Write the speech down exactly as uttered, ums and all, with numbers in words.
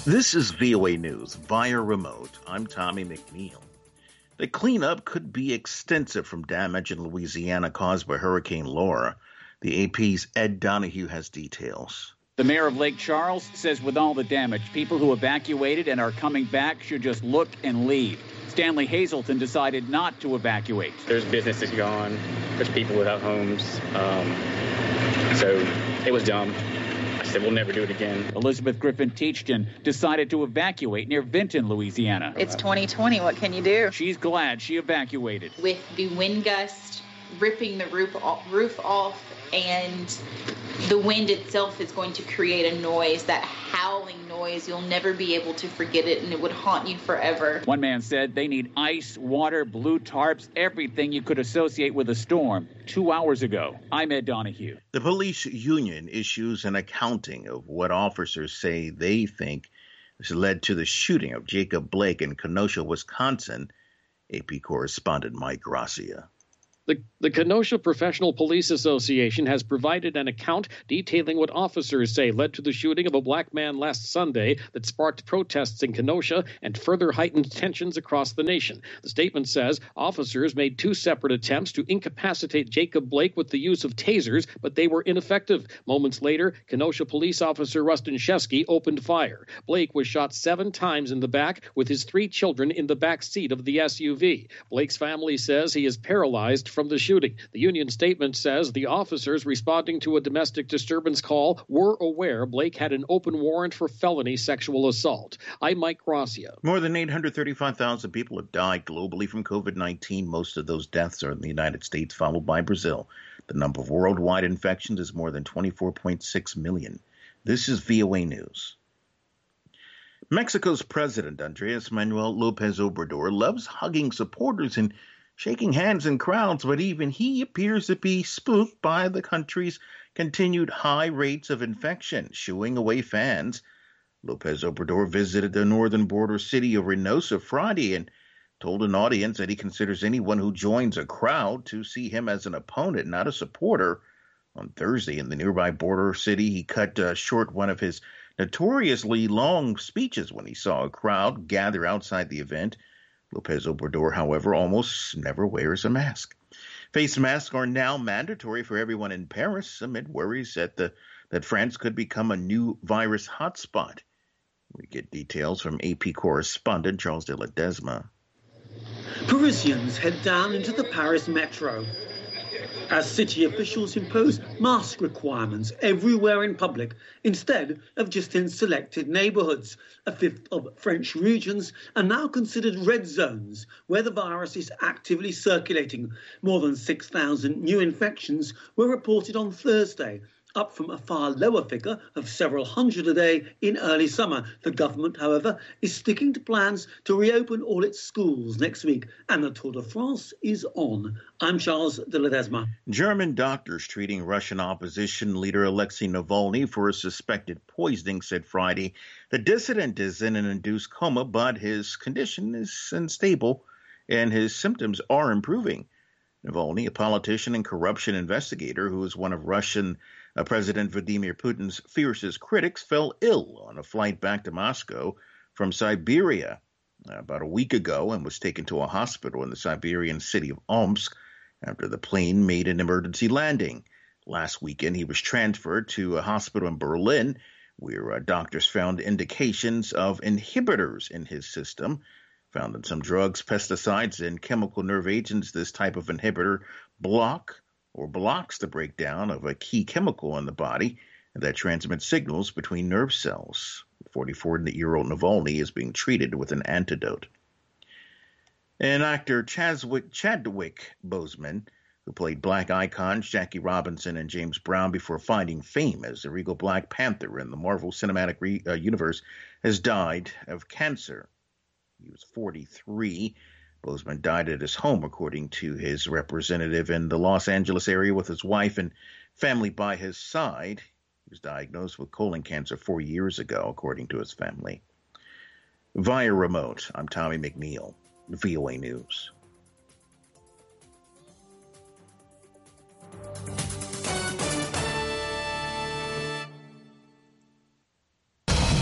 This is V O A News via remote. I'm Tommy McNeil. The cleanup could be extensive from damage in Louisiana caused by Hurricane Laura. The A P's Ed Donahue has details. The mayor of Lake Charles says with all the damage, people who evacuated and are coming back should just look and leave. Stanley Hazelton decided not to evacuate. There's businesses gone. There's people without homes. Um, so it was dumb. I said, we'll never do it again. Elizabeth Griffin Teachton decided to evacuate near Vinton, Louisiana. It's twenty twenty. What can you do? She's glad she evacuated. With the wind gust ripping the roof off, roof off and the wind itself is going to create a noise, that howling noise. You'll never be able to forget it, and it would haunt you forever. One man said they need ice, water, blue tarps, everything you could associate with a storm two hours ago. I'm Ed Donahue. The police union issues an accounting of what officers say they think has led to the shooting of Jacob Blake in Kenosha, Wisconsin. A P correspondent Mike Gracia. The, the Kenosha Professional Police Association has provided an account detailing what officers say led to the shooting of a black man last Sunday that sparked protests in Kenosha and further heightened tensions across the nation. The statement says officers made two separate attempts to incapacitate Jacob Blake with the use of tasers, but they were ineffective. Moments later, Kenosha police officer Rustin Shesky opened fire. Blake was shot seven times in the back with his three children in the back seat of the S U V. Blake's family says he is paralyzed from the shooting. The union statement says the officers responding to a domestic disturbance call were aware Blake had an open warrant for felony sexual assault. I'm Mike Gracia. More than eight hundred thirty-five thousand people have died globally from covid nineteen. Most of those deaths are in the United States, followed by Brazil. The number of worldwide infections is more than twenty-four point six million. This is V O A News. Mexico's president, Andres Manuel López Obrador, loves hugging supporters and shaking hands in crowds, but even he appears to be spooked by the country's continued high rates of infection, shooing away fans. López Obrador visited the northern border city of Reynosa Friday and told an audience that he considers anyone who joins a crowd to see him as an opponent, not a supporter. On Thursday, in the nearby border city, he cut uh, short one of his notoriously long speeches when he saw a crowd gather outside the event. López Obrador, however, almost never wears a mask. Face masks are now mandatory for everyone in Paris amid worries that the that France could become a new virus hotspot. We get details from A P correspondent Charles de Ledesma. Parisians head down into the Paris metro as city officials impose mask requirements everywhere in public instead of just in selected neighbourhoods. A fifth of French regions are now considered red zones where the virus is actively circulating. More than six thousand new infections were reported on Thursday, up from a far lower figure of several hundred a day in early summer. The government, however, is sticking to plans to reopen all its schools next week, and the Tour de France is on. I'm Charles de Ledesma. German doctors treating Russian opposition leader Alexei Navalny for a suspected poisoning said Friday the dissident is in an induced coma, but his condition is unstable and his symptoms are improving. Navalny, a politician and corruption investigator who is one of Russian uh, President Vladimir Putin's fiercest critics, fell ill on a flight back to Moscow from Siberia uh, about a week ago and was taken to a hospital in the Siberian city of Omsk after the plane made an emergency landing. Last weekend, he was transferred to a hospital in Berlin where uh, doctors found indications of inhibitors in his system. Found in some drugs, pesticides, and chemical nerve agents, this type of inhibitor block or blocks the breakdown of a key chemical in the body that transmits signals between nerve cells. forty-four-year-old Navalny is being treated with an antidote. And actor Chadwick, Chadwick Boseman, who played black icons Jackie Robinson and James Brown before finding fame as the regal Black Panther in the Marvel Cinematic re- uh, Universe, has died of cancer. He was forty-three. Boseman died at his home, according to his representative in the Los Angeles area with his wife and family by his side. He was diagnosed with colon cancer four years ago, according to his family. Via remote, I'm Tommy McNeil, V O A News.